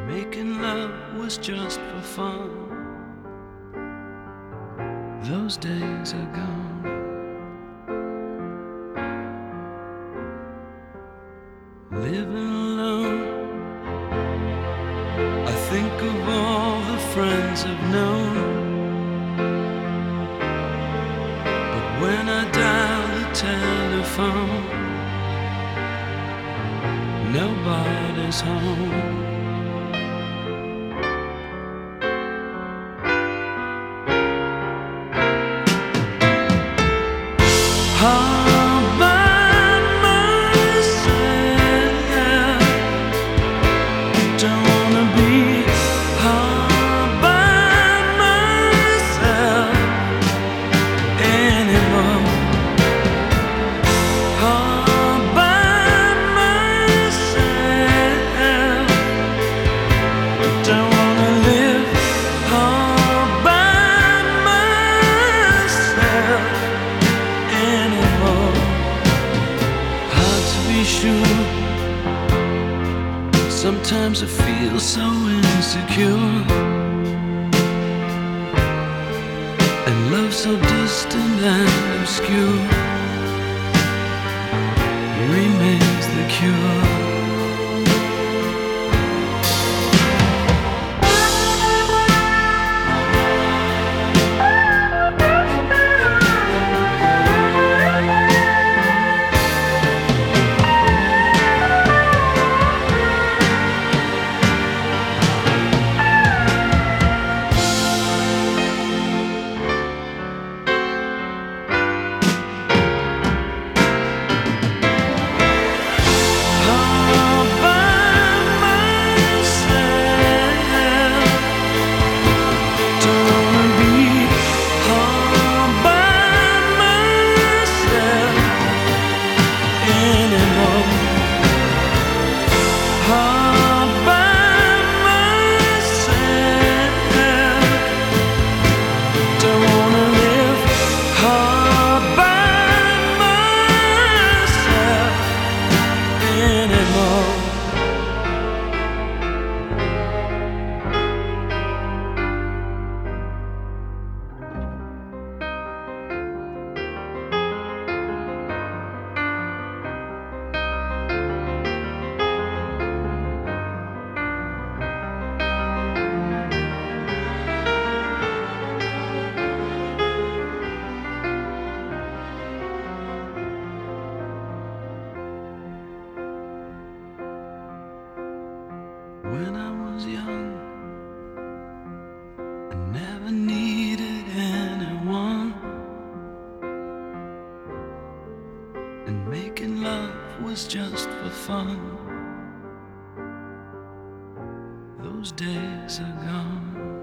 Making love was just for fun. Those days are gone. Living alone, I think of all the friends I've known. But when I dial the telephone, nobody's home. All by myself, don't wanna be all by myself anymore. All by myself, don't wanna live all by myself anymore. Hard to be sure. Sometimes I feel so insecure, and love so distant and obscure remains the cure. When I was young, I never needed anyone, and making love was just for fun. Those days are gone.